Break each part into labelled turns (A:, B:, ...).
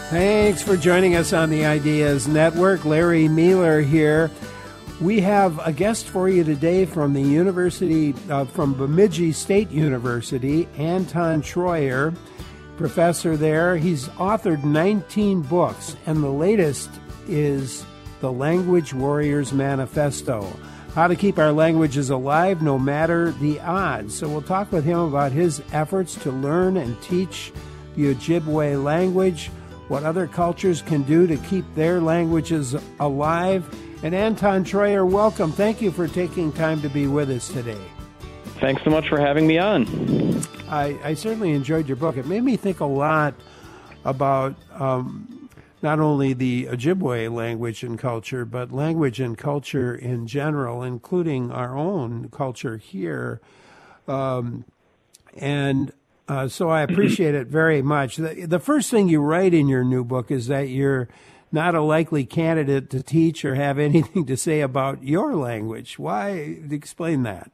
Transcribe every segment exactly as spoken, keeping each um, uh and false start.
A: Thanks for joining us on the Ideas Network. Larry Mealer here. We have a guest for you today from the University, uh, from Bemidji State University, Anton Treuer, professor there. He's authored nineteen books, and the latest is The Language Warriors Manifesto, How to Keep Our Languages Alive No Matter the Odds. So we'll talk with him about his efforts to learn and teach the Ojibwe language, what other cultures can do to keep their languages alive. And Anton Treuer, welcome. Thank you for taking time to be with us today.
B: Thanks so much for having me on.
A: I, I certainly enjoyed your book. It made me think a lot about um, not only the Ojibwe language and culture, but language and culture in general, including our own culture here. Um, and Uh, so I appreciate it very much. The, the first thing you write in your new book is that you're not a likely candidate to teach or have anything to say about your language. Why? Explain that.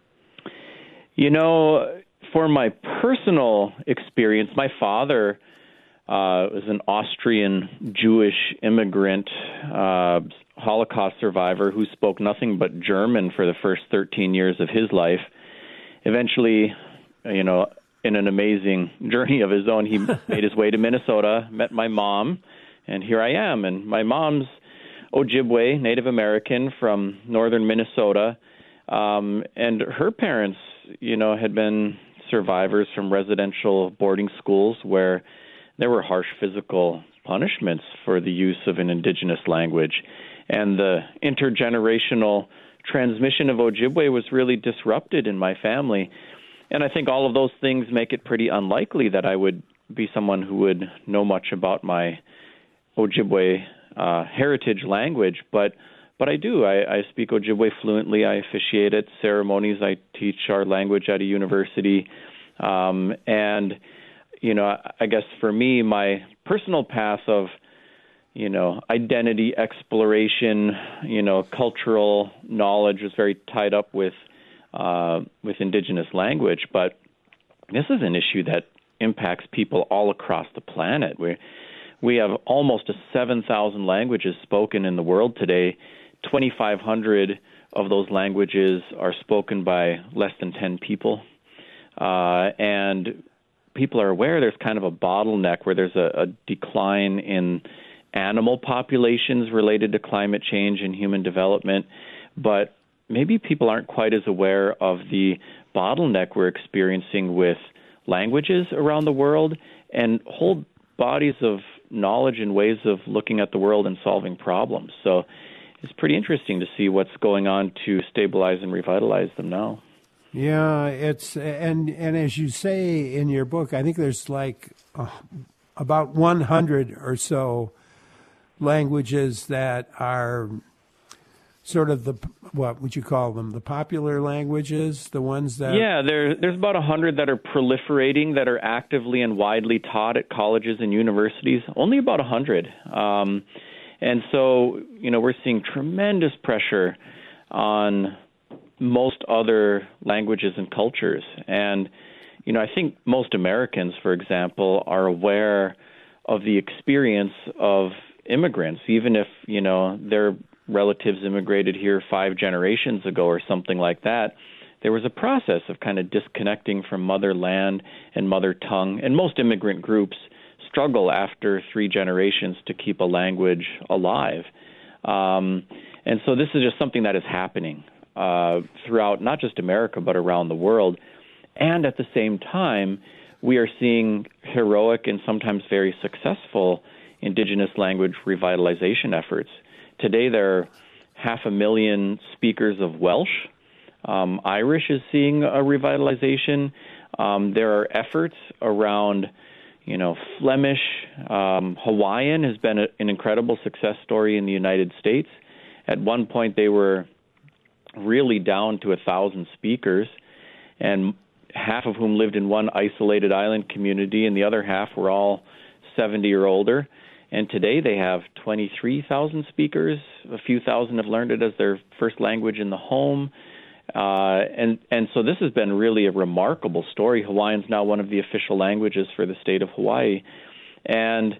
B: You know, for my personal experience, my father uh, was an Austrian Jewish immigrant, uh, Holocaust survivor who spoke nothing but German for the first thirteen years of his life. Eventually, you know, in an amazing journey of his own, he made his way to Minnesota, met my mom, and here I am. And my mom's Ojibwe, Native American from northern Minnesota, um, and her parents, you know, had been survivors from residential boarding schools where there were harsh physical punishments for the use of an indigenous language. And the intergenerational transmission of Ojibwe was really disrupted in my family. And I think all of those things make it pretty unlikely that I would be someone who would know much about my Ojibwe uh, heritage language. But but I do. I, I speak Ojibwe fluently. I officiate at ceremonies. I teach our language at a university. Um, and, you know, I guess for me, my personal path of, you know, identity exploration, you know, cultural knowledge was very tied up with Uh, with indigenous language, but this is an issue that impacts people all across the planet. We we have almost a seven thousand languages spoken in the world today. twenty-five hundred of those languages are spoken by less than ten people, uh, and people are aware there's kind of a bottleneck where there's a, a decline in animal populations related to climate change and human development, but maybe people aren't quite as aware of the bottleneck we're experiencing with languages around the world and whole bodies of knowledge and ways of looking at the world and solving problems. So it's pretty interesting to see what's going on to stabilize and revitalize them now.
A: Yeah, it's and and as you say in your book, I think there's like uh, about one hundred or so languages that are sort of the, what would you call them, the popular languages, the ones that...
B: Yeah, there, there's about one hundred that are proliferating, that are actively and widely taught at colleges and universities, only about one hundred. Um, and so, you know, we're seeing tremendous pressure on most other languages and cultures. And, you know, I think most Americans, for example, are aware of the experience of immigrants, even if, you know, they're relatives immigrated here five generations ago or something like that. There was a process of kind of disconnecting from motherland and mother tongue, and most immigrant groups struggle after three generations to keep a language alive. Um, and so this is just something that is happening uh, throughout not just America, but around the world. And at the same time, we are seeing heroic and sometimes very successful indigenous language revitalization efforts. Today, there are half a million speakers of Welsh. Um, Irish is seeing a revitalization. Um, there are efforts around, you know, Flemish. Um, Hawaiian has been a, an incredible success story in the United States. At one point, they were really down to a thousand speakers, and half of whom lived in one isolated island community, and the other half were all seventy or older. And today they have twenty-three thousand speakers. A few thousand have learned it as their first language in the home. Uh, and, and so this has been really a remarkable story. Hawaiian is now one of the official languages for the state of Hawaii. And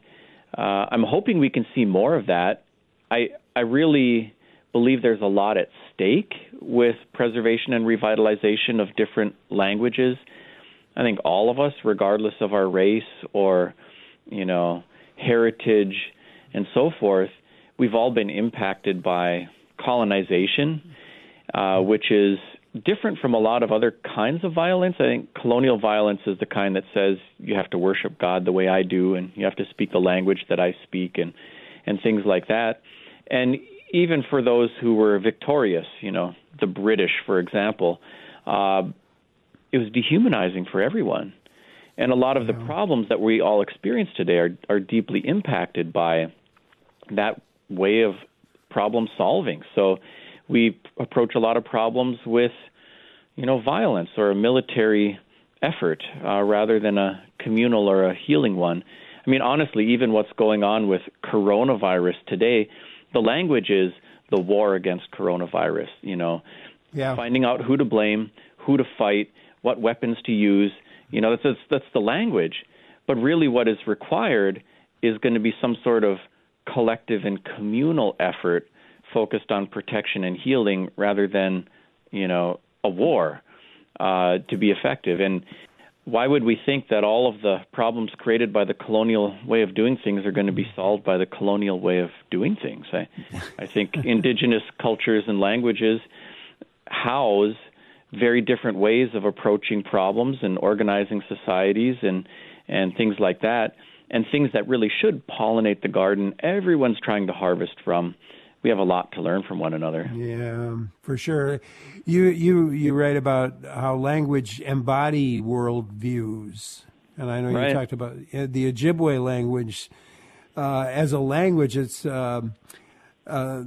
B: uh, I'm hoping we can see more of that. I I really believe there's a lot at stake with preservation and revitalization of different languages. I think all of us, regardless of our race or, you know, heritage and so forth, we've all been impacted by colonization, uh, which is different from a lot of other kinds of violence. I think colonial violence is the kind that says you have to worship God the way I do, and you have to speak the language that I speak, and, and things like that. And even for those who were victorious, you know, the British, for example, uh, it was dehumanizing for everyone. And a lot of the problems that we all experience today are, are deeply impacted by that way of problem solving. So we approach a lot of problems with, you know, violence or a military effort uh, rather than a communal or a healing one. I mean, honestly, even what's going on with coronavirus today, the language is the war against coronavirus, you know,
A: yeah.
B: finding out who to blame, who to fight, what weapons to use. You know, that's, that's the language. But really what is required is going to be some sort of collective and communal effort focused on protection and healing rather than, you know, a war uh, to be effective. And why would we think that all of the problems created by the colonial way of doing things are going to be solved by the colonial way of doing things? I, I think indigenous cultures and languages house very different ways of approaching problems and organizing societies and, and things like that, and things that really should pollinate the garden everyone's trying to harvest from. We have a lot to learn from one another.
A: Yeah, for sure. You you you write about how language embody worldviews, and I know
B: right.
A: you talked about the Ojibwe language uh, as a language. It's uh, uh,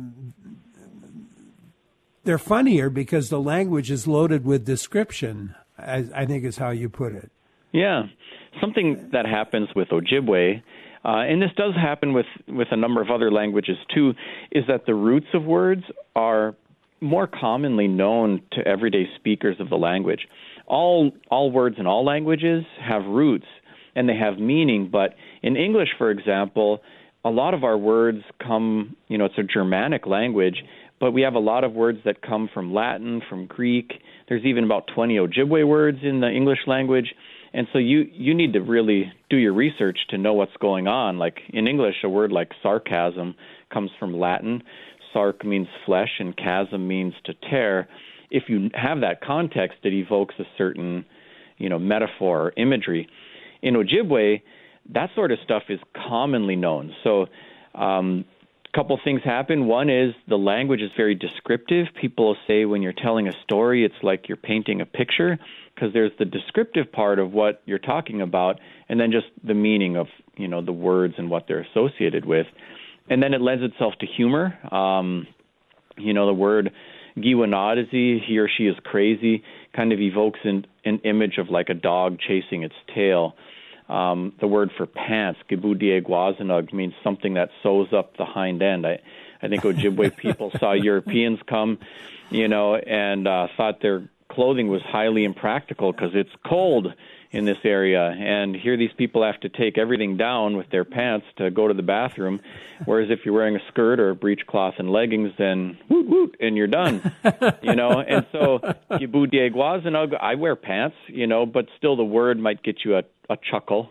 A: they're funnier because the language is loaded with description, I, I think is how you put it.
B: Yeah, something that happens with Ojibwe. Uh, and this does happen with, with a number of other languages, too, is that the roots of words are more commonly known to everyday speakers of the language. All all words in all languages have roots, and they have meaning. But in English, for example, a lot of our words come, you know, it's a Germanic language, but we have a lot of words that come from Latin, from Greek. There's even about twenty Ojibwe words in the English language. And so you, you need to really do your research to know what's going on. Like in English, a word like sarcasm comes from Latin. Sarc means flesh and chasm means to tear. If you have that context, it evokes a certain, you know, metaphor or imagery. In Ojibwe, that sort of stuff is commonly known. So um, a couple things happen. One is the language is very descriptive. People say when you're telling a story, it's like you're painting a picture, because there's the descriptive part of what you're talking about, and then just the meaning of, you know, the words and what they're associated with. And then it lends itself to humor. Um, you know, the word giwanadazi, he or she is crazy, kind of evokes an, an image of like a dog chasing its tail. Um, the word for pants, gibudieguazinug, means something that sews up the hind end. I, I think Ojibwe people saw Europeans come, you know, and uh, thought their clothing was highly impractical because it's cold in this area, and here these people have to take everything down with their pants to go to the bathroom, whereas if you're wearing a skirt or a breechcloth and leggings, then woot woot, and you're done, you know. And so, Gibudieguazinug, I wear pants, you know, but still the word might get you a, a chuckle.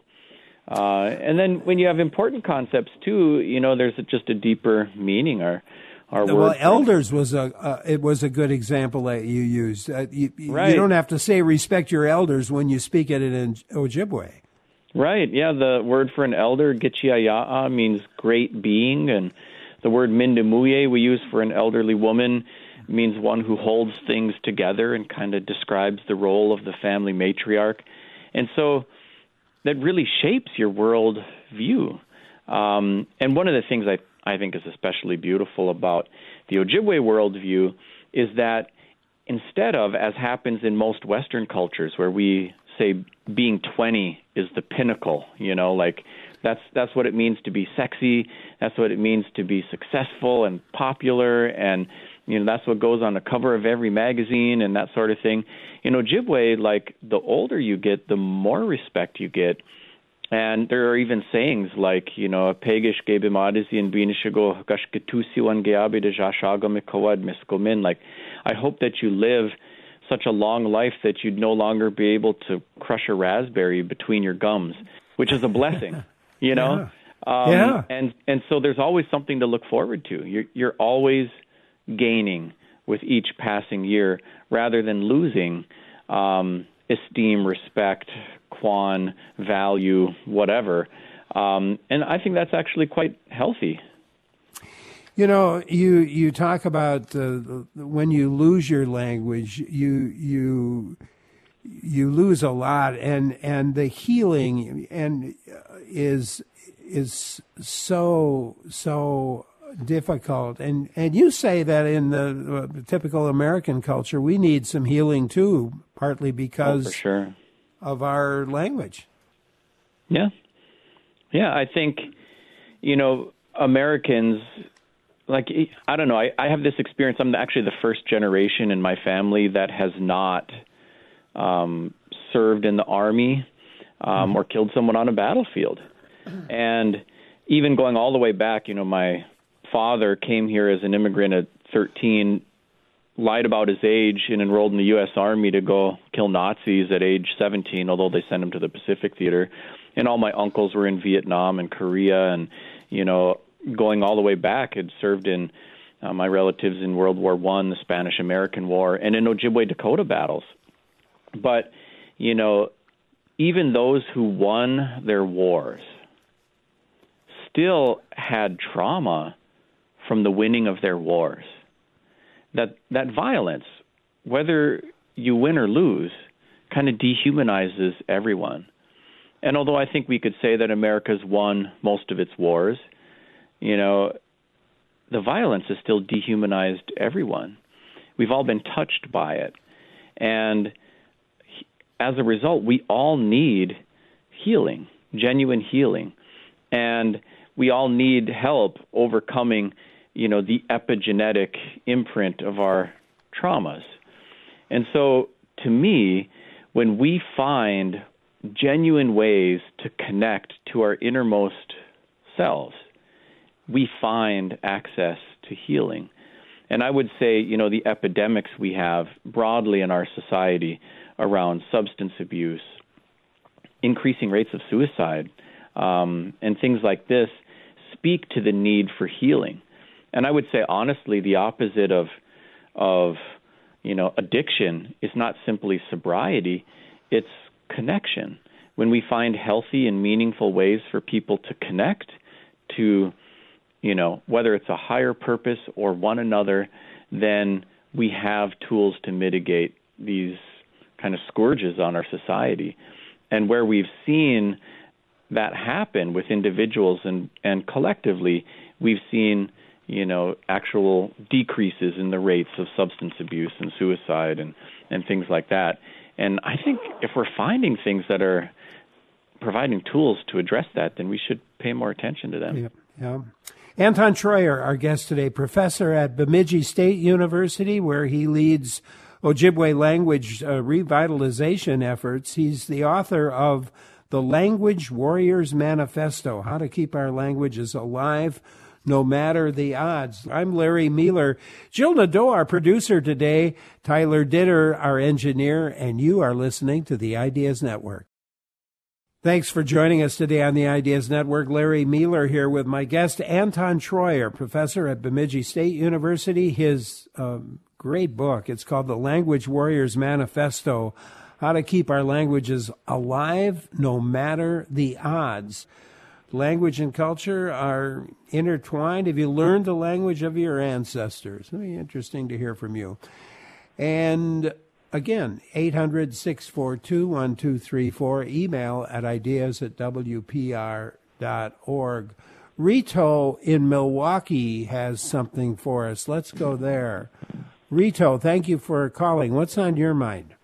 B: Uh, and then when you have important concepts too, you know, there's just a deeper meaning. Or Our
A: well,
B: word
A: elders was a uh, it was a good example that you used. Uh, you,
B: right.
A: you don't have to say respect your elders when you speak it in Ojibwe.
B: Right. Yeah. The word for an elder, Gichiaya'a, means great being, and the word Mindemuye we use for an elderly woman means one who holds things together and kind of describes the role of the family matriarch, and so that really shapes your world view. Um, and one of the things I I think is especially beautiful about the Ojibwe worldview is that instead of, as happens in most Western cultures, where we say being twenty is the pinnacle, you know, like that's that's what it means to be sexy, that's what it means to be successful and popular, and you know that's what goes on the cover of every magazine and that sort of thing. In Ojibwe, like the older you get, the more respect you get. And there are even sayings like, you know, Pegish gebimadizi and binishigo gashketusiwan geabi de jashaga mikawad miskomin. Like, I hope that you live such a long life that you'd no longer be able to crush a raspberry between your gums, which is a blessing, you know?
A: Yeah.
B: Um,
A: yeah.
B: And, and so there's always something to look forward to. You're, you're always gaining with each passing year rather than losing um, esteem, respect, quan, value, whatever. Um, and I think that's actually quite healthy.
A: You know, you you talk about uh, when you lose your language, you you you lose a lot, and and the healing and is is so so difficult. And and you say that in the uh, typical American culture, we need some healing too, partly because
B: oh, for sure.
A: of our language.
B: Yeah, yeah. I think you know Americans. Like, I don't know, I, I have this experience. I'm actually the first generation in my family that has not um, served in the Army um, or killed someone on a battlefield. And even going all the way back, you know, my father came here as an immigrant at thirteen, lied about his age, and enrolled in the U S Army to go kill Nazis at age seventeen, although they sent him to the Pacific Theater. And all my uncles were in Vietnam and Korea, and, you know, going all the way back, had served in uh, my relatives in World War One, the Spanish-American War, and in Ojibwe Dakota battles. But, you know, even those who won their wars still had trauma from the winning of their wars. That that violence, whether you win or lose, kind of dehumanizes everyone. And although I think we could say that America's won most of its wars, you know, the violence has still dehumanized everyone. We've all been touched by it. And as a result, we all need healing, genuine healing. And we all need help overcoming, you know, the epigenetic imprint of our traumas. And so, to me, when we find genuine ways to connect to our innermost selves, we find access to healing. And I would say, you know, the epidemics we have broadly in our society around substance abuse, increasing rates of suicide, um, and things like this speak to the need for healing. And I would say, honestly, the opposite of, of you know, addiction is not simply sobriety, it's connection. When we find healthy and meaningful ways for people to connect to, you know, whether it's a higher purpose or one another, then we have tools to mitigate these kind of scourges on our society. And where we've seen that happen with individuals and, and collectively, we've seen, you know, actual decreases in the rates of substance abuse and suicide and, and things like that. And I think if we're finding things that are providing tools to address that, then we should pay more attention to them.
A: Yeah, yeah. Anton Treuer, our guest today, professor at Bemidji State University, where he leads Ojibwe language uh, revitalization efforts. He's the author of The Language Warriors Manifesto, How to Keep Our Languages Alive No Matter the Odds. I'm Larry Mealer. Jill Nadeau, our producer today, Tyler Ditter, our engineer, and you are listening to the Ideas Network. Thanks for joining us today on the Ideas Network. Larry Mealer here with my guest, Anton Treuer, professor at Bemidji State University. His um, great book, it's called The Language Warriors Manifesto, How to Keep Our Languages Alive No Matter the Odds. Language and culture are intertwined. Have you learned the language of your ancestors? It'll be interesting to hear from you. And again, eight hundred, six four two, one two three four, email at ideas at w p r dot org. Rito in Milwaukee has something for us. Let's go there. Rito, thank you for calling. What's on your mind?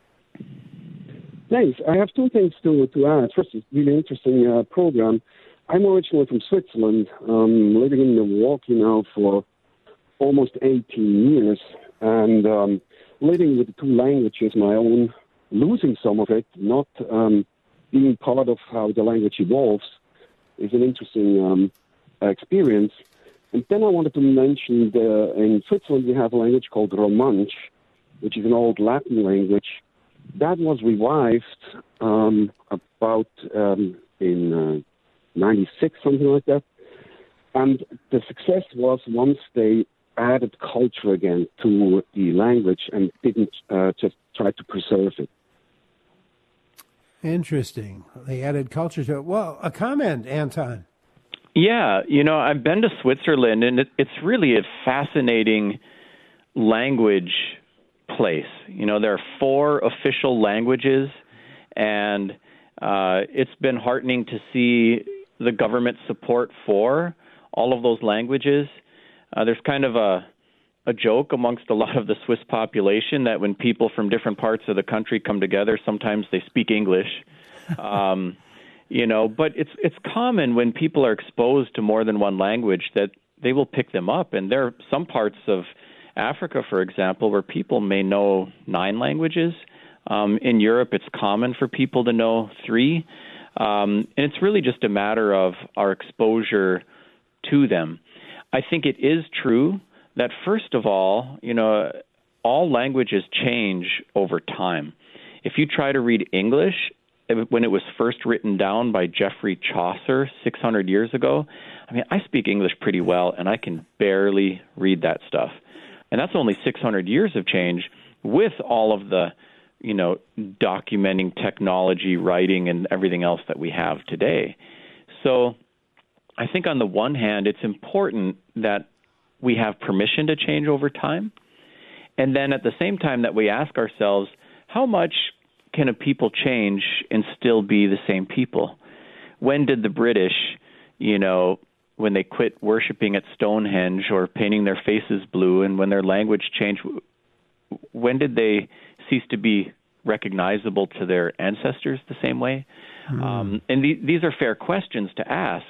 C: Thanks. I have two things to, to add. First, it's a really interesting uh, program. I'm originally from Switzerland, um, living in Milwaukee now for almost eighteen years, and um, living with the two languages, my own, losing some of it, not um, being part of how the language evolves is an interesting um, experience. And then I wanted to mention that in Switzerland we have a language called Romansh, which is an old Latin language. That was revived um, about um, in uh, ninety-six, something like that. And the success was once they added culture again to the language and didn't uh, just try to preserve it.
A: Interesting. They added culture to it. Well, a comment, Anton.
B: Yeah, you know, I've been to Switzerland, and it, it's really a fascinating language place. You know, there are four official languages, and uh, it's been heartening to see the government support for all of those languages. Uh, there's kind of a a joke amongst a lot of the Swiss population that when people from different parts of the country come together, sometimes they speak English. Um, you know, but it's it's common when people are exposed to more than one language that they will pick them up. And there are some parts of Africa, for example, where people may know nine languages. Um, in Europe, it's common for people to know three. Um, and it's really just a matter of our exposure to them. I think it is true that, first of all, you know, all languages change over time. If you try to read English, when it was first written down by Geoffrey Chaucer six hundred years ago, I mean, I speak English pretty well, and I can barely read that stuff. And that's only six hundred years of change with all of the, you know, documenting technology, writing, and everything else that we have today. So I think on the one hand, it's important that we have permission to change over time. And then at the same time that we ask ourselves, how much can a people change and still be the same people? When did the British, you know, when they quit worshiping at Stonehenge or painting their faces blue, and when their language changed, when did they cease to be recognizable to their ancestors the same way? Mm. Um, and the, these are fair questions to ask.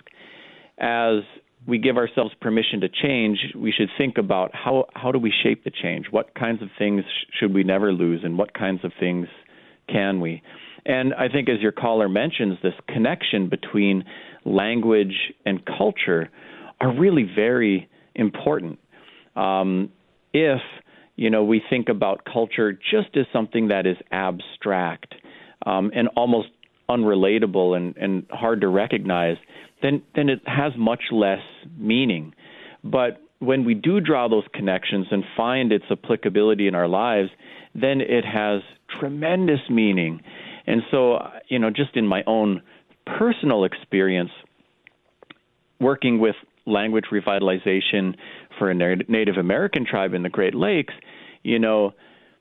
B: As we give ourselves permission to change, we should think about how, how do we shape the change? What kinds of things sh- should we never lose, and what kinds of things can we? And I think, as your caller mentions, this connection between language and culture are really very important. Um, if, you know, we think about culture just as something that is abstract um, and almost unrelatable and, and hard to recognize, then then it has much less meaning. But when we do draw those connections and find its applicability in our lives, then it has tremendous meaning. And so, you know, just in my own personal experience, working with language revitalization for a Native American tribe in the Great Lakes, you know,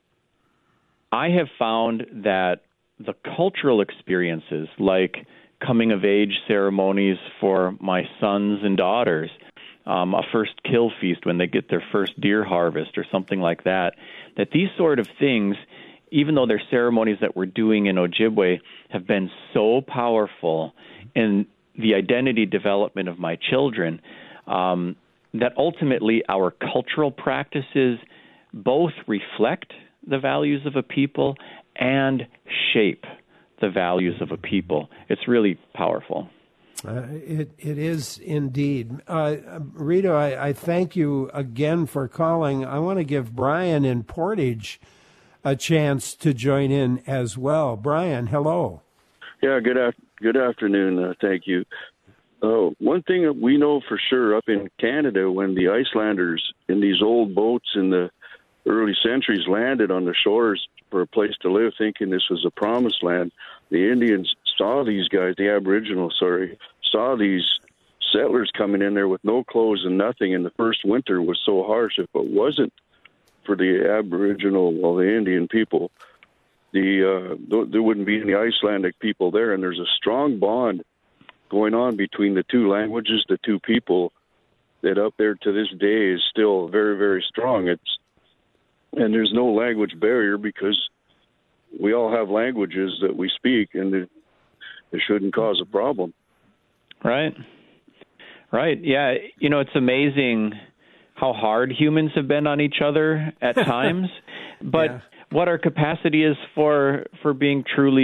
B: I have found that the cultural experiences, like coming-of-age ceremonies for my sons and daughters, um, a first kill feast when they get their first deer harvest or something like that, that these sort of things, even though they're ceremonies that we're doing in Ojibwe, have been so powerful in the identity development of my children, um, that ultimately our cultural practices both reflect the values of a people and shape the values of a people. It's really powerful.
A: Uh, it it is indeed. Uh, Rito, I, I thank you again for calling. I want to give Brian in Portage a chance to join in as well. Brian, hello.
D: Yeah, good af- good afternoon. Uh, thank you. Uh, one thing that we know for sure up in Canada, when the Icelanders in these old boats in the early centuries landed on the shores for a place to live, thinking this was a promised land, the Indians saw these guys, the Aboriginal, sorry, saw these settlers coming in there with no clothes and nothing, and the first winter was so harsh. If it wasn't for the Aboriginal or well, the Indian people, the uh, there wouldn't be any Icelandic people there, and there's a strong bond going on between the two languages, the two people, that up there to this day is still very, very strong. It's And there's no language barrier because we all have languages that we speak, and it, it shouldn't cause a problem.
B: Right. Right. Yeah. You know, it's amazing how hard humans have been on each other at times, but yeah. what our capacity is for, for being truly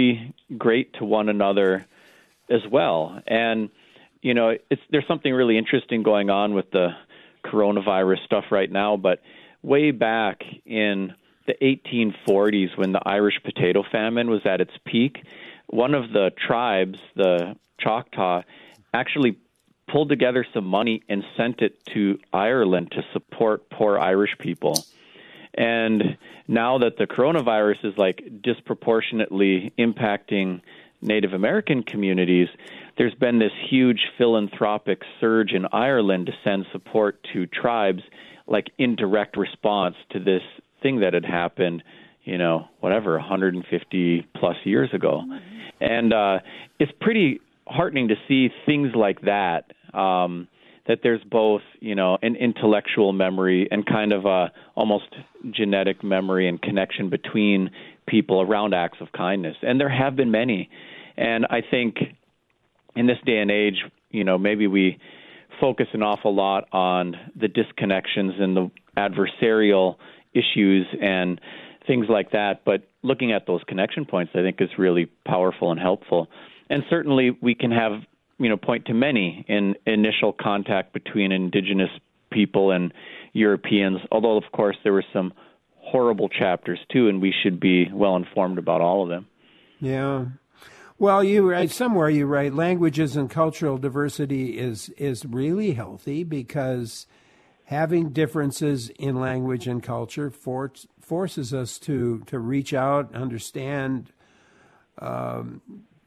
B: great to one another as well. And, you know, it's, there's something really interesting going on with the coronavirus stuff right now, but way back in the eighteen forties, when the Irish potato famine was at its peak, one of the tribes, the Choctaw, actually pulled together some money and sent it to Ireland to support poor Irish people. And now that the coronavirus is like disproportionately impacting Native American communities, there's been this huge philanthropic surge in Ireland to send support to tribes, like in direct response to this thing that had happened, you know, whatever, one hundred fifty plus years ago. And uh, it's pretty heartening to see things like that, um, that there's both, you know, an intellectual memory and kind of a almost genetic memory and connection between people around acts of kindness. And there have been many. And I think in this day and age, you know, maybe we focus an awful lot on the disconnections and the adversarial issues and things like that. But looking at those connection points, I think, is really powerful and helpful. And certainly we can have, you know, point to many in initial contact between Indigenous people and Europeans, although, of course, there were some horrible chapters, too, and we should be well informed about all of them.
A: Yeah. Well, you write somewhere, you write, languages and cultural diversity is, is really healthy because having differences in language and culture for, forces us to, to reach out, understand, um,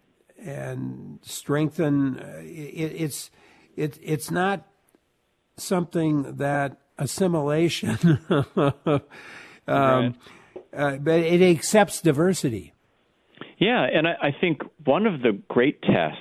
A: and strengthen. It, it's it, it's not something that assimilation, um,
B: right.
A: uh, but it accepts diversity.
B: Yeah, and I, I think one of the great tests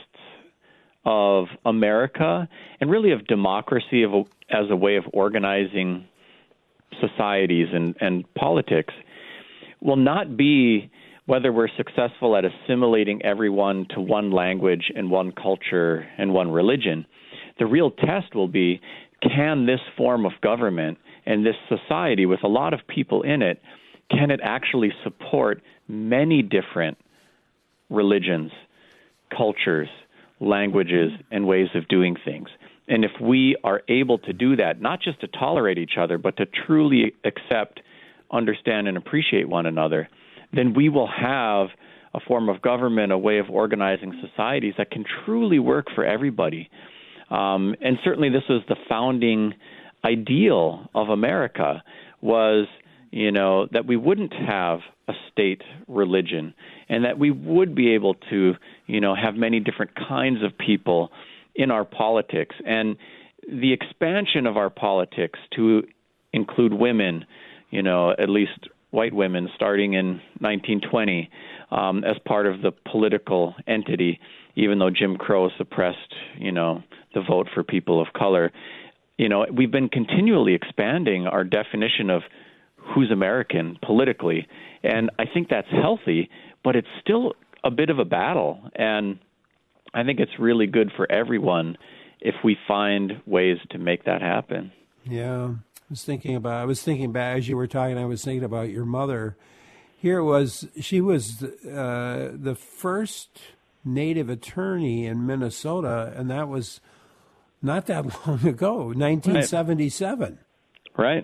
B: of America and really of democracy of a, as a way of organizing societies and, and politics will not be whether we're successful at assimilating everyone to one language and one culture and one religion. The real test will be, can this form of government and this society with a lot of people in it, can it actually support many different religions, cultures, languages, and ways of doing things? And if we are able to do that, not just to tolerate each other, but to truly accept, understand, and appreciate one another, then we will have a form of government, a way of organizing societies that can truly work for everybody. Um, and certainly this was the founding ideal of America, was, you know, that we wouldn't have a state religion and that we would be able to, you know, have many different kinds of people in our politics. And the expansion of our politics to include women, you know, at least white women starting in nineteen twenty um, as part of the political entity, even though Jim Crow suppressed, you know, the vote for people of color. You know, we've been continually expanding our definition of who's American politically, and I think that's healthy, but it's still a bit of a battle, and I think it's really good for everyone if we find ways to make that happen.
A: Yeah. I was thinking about, I was thinking back as you were talking, I was thinking about your mother. Here was, she was uh, the first Native attorney in Minnesota, and that was not that long ago, nineteen seventy-seven.
B: Right.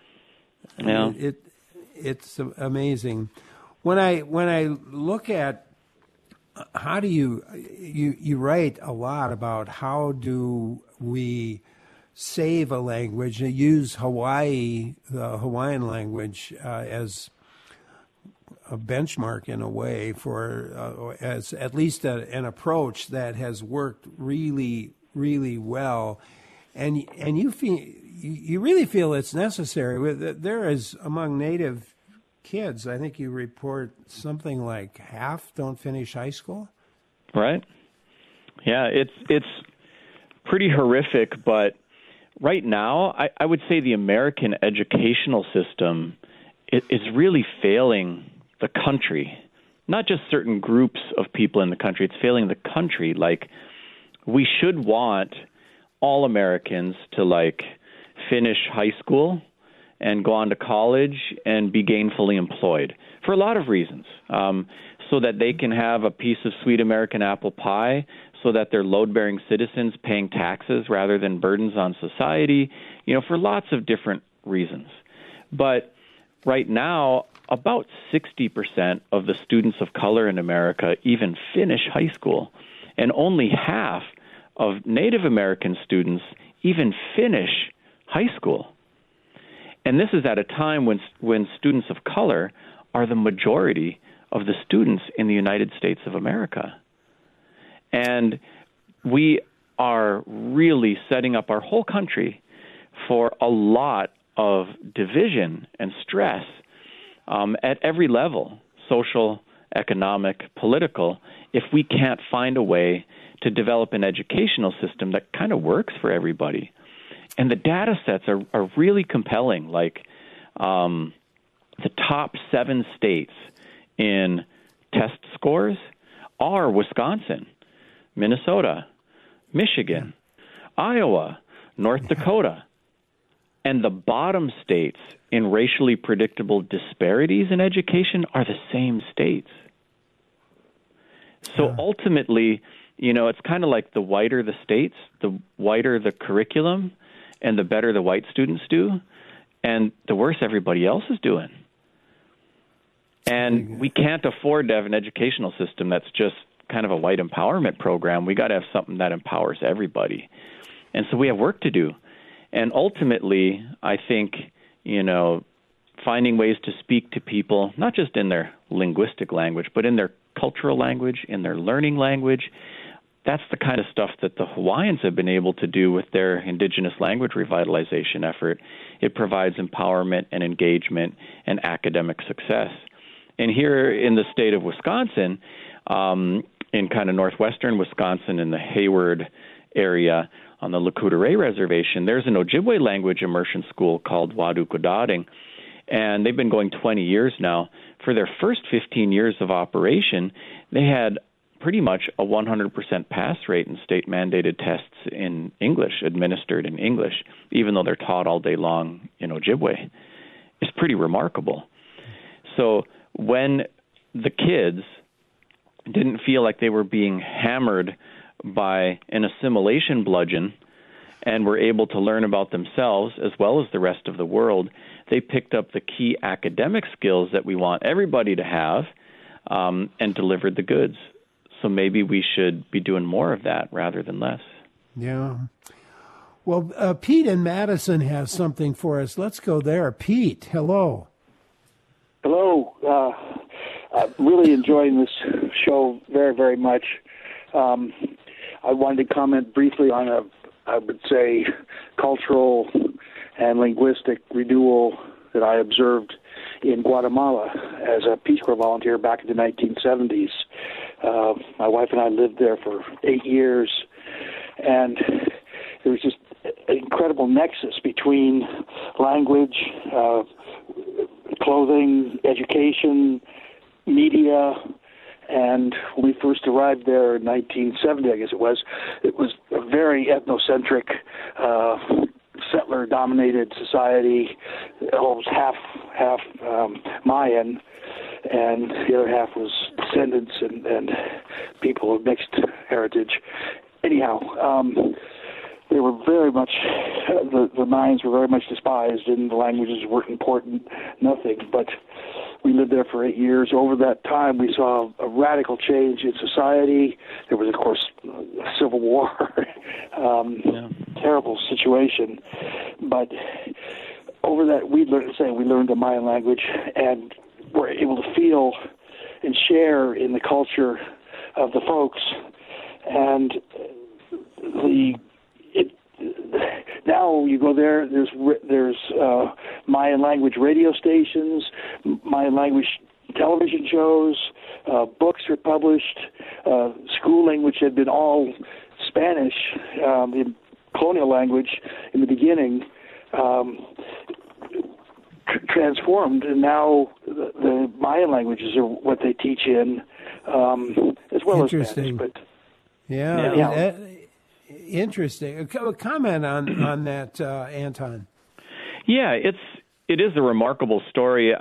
B: Yeah.
A: It, it it's amazing. When I when I look at how do you you you write a lot about how do we save a language, use Hawaii, the Hawaiian language, uh, as a benchmark in a way for uh, as at least a, an approach that has worked really, really well, and and you feel you really feel it's necessary. There is among Native kids, I think you report something like half don't finish high school.
B: Right. Yeah, it's it's pretty horrific, but right now, I, I would say the American educational system is, is really failing the country, not just certain groups of people in the country. It's failing the country. Like, we should want all Americans to, like, finish high school and go on to college and be gainfully employed for a lot of reasons. Um, so that they can have a piece of sweet American apple pie, so that they're load-bearing citizens paying taxes rather than burdens on society, you know, for lots of different reasons. But right now, about sixty percent of the students of color in America even finish high school, and only half of Native American students even finish high school. And this is at a time when when students of color are the majority of the students in the United States of America. And we are really setting up our whole country for a lot of division and stress um, at every level, social, economic, political, if we can't find a way to develop an educational system that kind of works for everybody. And the data sets are, are really compelling, like um, the top seven states in test scores are Wisconsin, Minnesota, Michigan, yeah. Iowa, North yeah. Dakota. And the bottom states in racially predictable disparities in education are the same states. So yeah. ultimately, you know, it's kind of like the whiter the states, the whiter the curriculum, and the better the white students do, and the worse everybody else is doing. And we can't afford to have an educational system that's just kind of a white empowerment program. We got to have something that empowers everybody. And so we have work to do. And ultimately, I think, you know, finding ways to speak to people, not just in their linguistic language, but in their cultural language, in their learning language, that's the kind of stuff that the Hawaiians have been able to do with their indigenous language revitalization effort. It provides empowerment and engagement and academic success. And here in the state of Wisconsin, um, in kind of northwestern Wisconsin in the Hayward area on the Lakota Reservation, there's an Ojibwe language immersion school called Wadukudading, and they've been going twenty years now. For their first fifteen years of operation, they had pretty much a one hundred percent pass rate in state-mandated tests in English, administered in English, even though they're taught all day long in Ojibwe. It's pretty remarkable. So when the kids didn't feel like they were being hammered by an assimilation bludgeon and were able to learn about themselves as well as the rest of the world, they picked up the key academic skills that we want everybody to have um, and delivered the goods. So maybe we should be doing more of that rather than less.
A: Yeah. Well, uh, Pete in Madison has something for us. Let's go there. Pete, hello.
E: Hello. Uh, I'm really enjoying this show very, very much. Um, I wanted to comment briefly on a, I would say, cultural and linguistic renewal that I observed in Guatemala as a Peace Corps volunteer back in the nineteen seventies. Uh, my wife and I lived there for eight years, and there was just an incredible nexus between language, uh, clothing, education, media, and when we first arrived there in nineteen seventy, I guess it was, it was a very ethnocentric, uh, settler-dominated society, almost half half um, Mayan, and the other half was descendants and, and people of mixed heritage. Anyhow, um, they were very much, the, the Mayans were very much despised, and the languages weren't important, nothing. But we lived there for eight years. Over that time, we saw a radical change in society. There was, of course, a civil war, um, yeah. terrible situation. But over that, we learned, say, we learned the Mayan language, and were able to feel and share in the culture of the folks. And the it now you go there. There's there's uh, Mayan language radio stations, Mayan language television shows, uh, books are published. Uh, schooling, which had been all Spanish, um, the colonial language in the beginning, um, tr- transformed, and now the, the Mayan languages are what they teach in, um, as well as Spanish. But
A: yeah. yeah. yeah. Interesting. A comment on on that, uh, Anton.
B: Yeah, it's it is a remarkable story. I,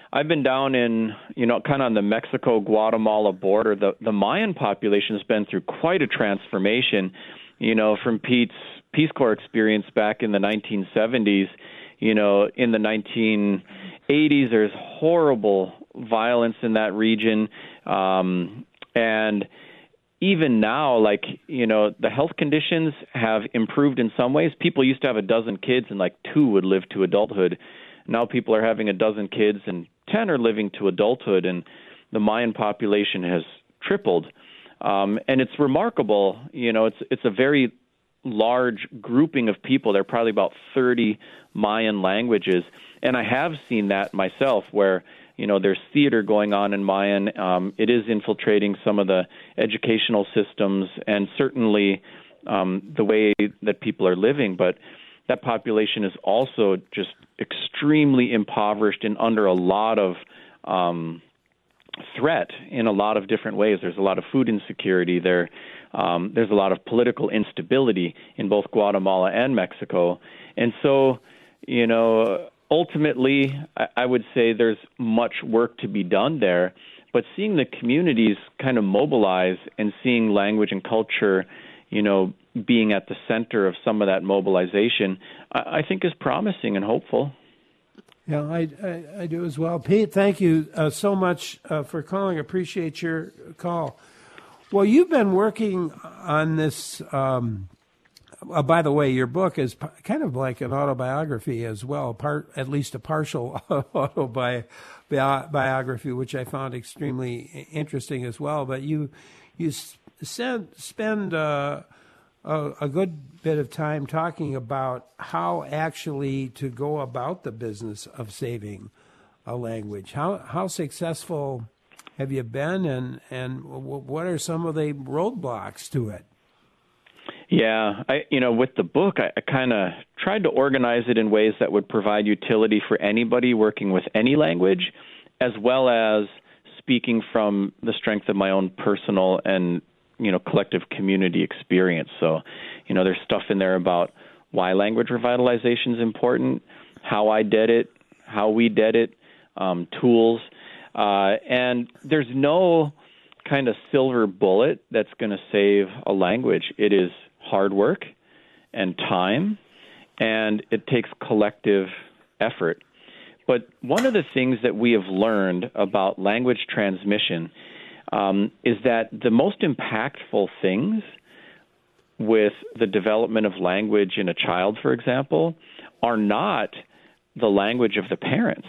B: I've been down in, you know, kind of on the Mexico-Guatemala border. The, the Mayan population has been through quite a transformation, you know, from Pete's Peace Corps experience back in the nineteen seventies. You know, in the nineteen eighties, there's horrible violence in that region. Um, and even now, like, you know, the health conditions have improved in some ways. People used to have a dozen kids and like two would live to adulthood. Now people are having a dozen kids and ten are living to adulthood, and the Mayan population has tripled. Um, and it's remarkable. You know, it's it's a very large grouping of people. There are probably about thirty Mayan languages. And I have seen that myself where, you know, there's theater going on in Mayan. Um, it is infiltrating some of the educational systems and certainly um, the way that people are living. But that population is also just extremely impoverished and under a lot of um, threat in a lot of different ways. There's a lot of food insecurity there. Um, there's a lot of political instability in both Guatemala and Mexico. And so, you know, ultimately, I, I would say there's much work to be done there. But seeing the communities kind of mobilize and seeing language and culture, you know, being at the center of some of that mobilization, I, I think is promising and hopeful.
A: Yeah, I, I, I do as well. Pete, thank you uh, so much uh, for calling. Appreciate your call. Well, you've been working on this. Um, uh, by the way, your book is p- kind of like an autobiography as well, part at least a partial autobiography, which I found extremely interesting as well. But you you spend spend uh, a, a good bit of time talking about how actually to go about the business of saving a language. How how successful have you been, and, and what are some of the roadblocks to it?
B: Yeah, I, you know, with the book, I, I kind of tried to organize it in ways that would provide utility for anybody working with any language, as well as speaking from the strength of my own personal and, you know, collective community experience. So, you know, there's stuff in there about why language revitalization is important, how I did it, how we did it, um, tools. Uh, and there's no kind of silver bullet that's going to save a language. It is hard work and time, and it takes collective effort. But one of the things that we have learned about language transmission um, is that the most impactful things with the development of language in a child, for example, are not the language of the parents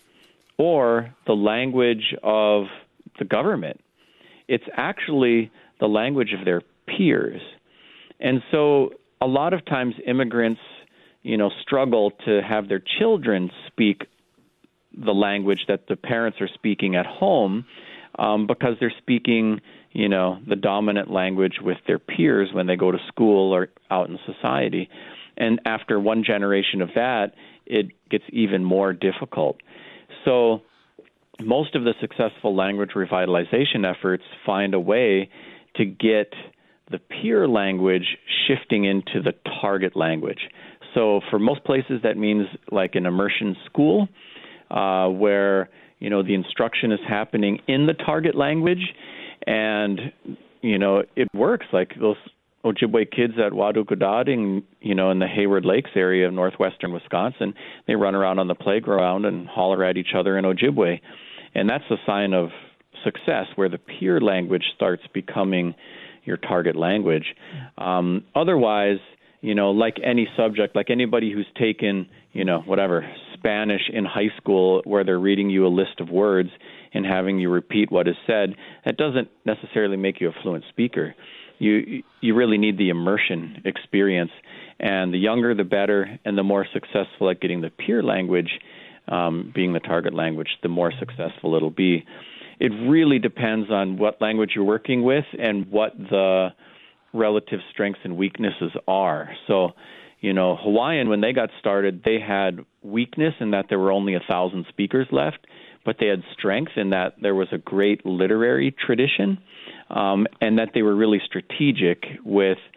B: or the language of the government. It's actually the language of their peers. And so a lot of times immigrants, you know, struggle to have their children speak the language that the parents are speaking at home um, because they're speaking, you know, the dominant language with their peers when they go to school or out in society. And after one generation of that, it gets even more difficult. So most of the successful language revitalization efforts find a way to get the peer language shifting into the target language. So for most places, that means like an immersion school uh, where, you know, the instruction is happening in the target language. And, you know, it works. Like those Ojibwe kids at Wadukudating, you know, in the Hayward Lakes area of northwestern Wisconsin, they run around on the playground and holler at each other in Ojibwe. And that's a sign of success where the peer language starts becoming your target language. Um, otherwise, you know, like any subject, like anybody who's taken, you know, whatever, Spanish in high school where they're reading you a list of words and having you repeat what is said, that doesn't necessarily make you a fluent speaker. You you really need the immersion experience, and the younger the better, and the more successful at getting the peer language um, being the target language, the more successful it'll be. It really depends on what language you're working with and what the relative strengths and weaknesses are. So, you know, Hawaiian, when they got started, they had weakness in that there were only a thousand speakers left, but they had strength in that there was a great literary tradition. Um, and that they were really strategic with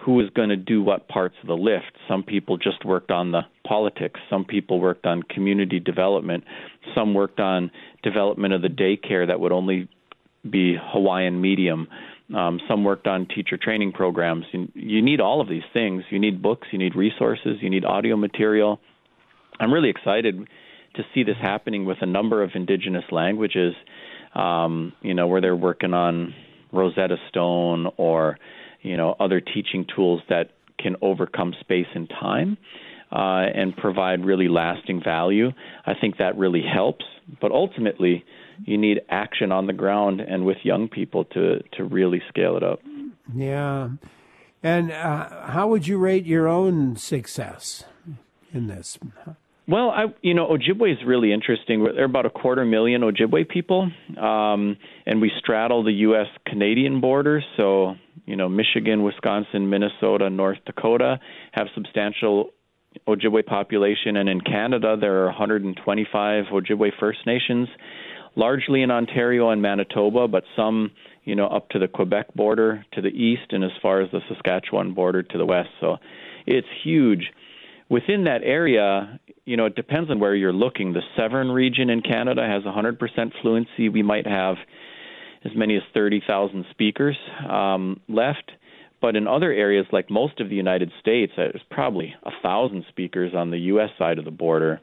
B: who was going to do what parts of the lift. Some people just worked on the politics. Some people worked on community development. Some worked on development of the daycare that would only be Hawaiian medium. Um, some worked on teacher training programs. You, you need all of these things. You need books. You need resources. You need audio material. I'm really excited to see this happening with a number of indigenous languages, um, you know, where they're working on Rosetta Stone or, you know, other teaching tools that can overcome space and time uh, and provide really lasting value. I think that really helps. But ultimately, you need action on the ground and with young people to, to really scale it up.
A: Yeah. And uh, how would you rate your own success in this?
B: Well, I, you know, Ojibwe is really interesting. There are about a quarter million Ojibwe people, um, and we straddle the U S Canadian border. So, you know, Michigan, Wisconsin, Minnesota, North Dakota have substantial Ojibwe population, and in Canada there are one hundred twenty-five Ojibwe First Nations, largely in Ontario and Manitoba, but some, you know, up to the Quebec border to the east and as far as the Saskatchewan border to the west. So it's huge. Within that area, you know, it depends on where you're looking. The Severn region in Canada has one hundred percent fluency. We might have as many as thirty thousand speakers um, left. But in other areas, like most of the United States, there's probably one thousand speakers on the U S side of the border.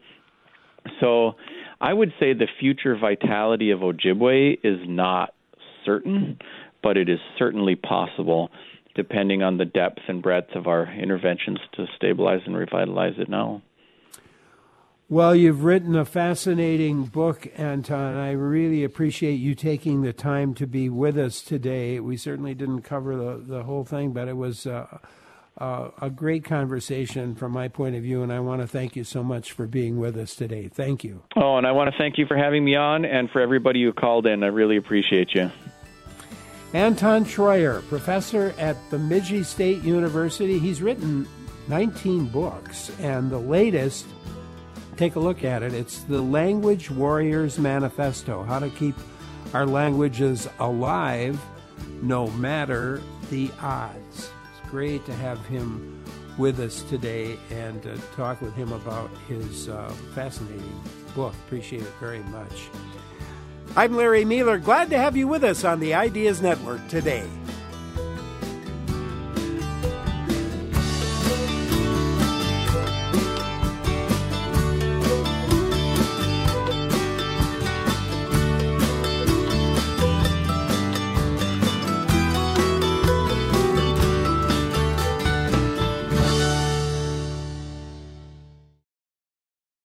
B: So I would say the future vitality of Ojibwe is not certain, but it is certainly possible, depending on the depth and breadth of our interventions to stabilize and revitalize it now.
A: Well, you've written a fascinating book, Anton. I really appreciate you taking the time to be with us today. We certainly didn't cover the, the whole thing, but it was uh, uh, a great conversation from my point of view, and I want to thank you so much for being with us today. Thank you.
B: Oh, and I want to thank you for having me on, and for everybody who called in. I really appreciate you.
A: Anton Treuer, professor at Bemidji State University. He's written nineteen books, and the latest, take a look at it, it's the Language Warriors Manifesto, how to keep our languages alive no matter the odds. It's great to have him with us today and uh, talk with him about his uh, fascinating book. Appreciate it very much. I'm Larry Mueller. Glad to have you with us on the Ideas Network today.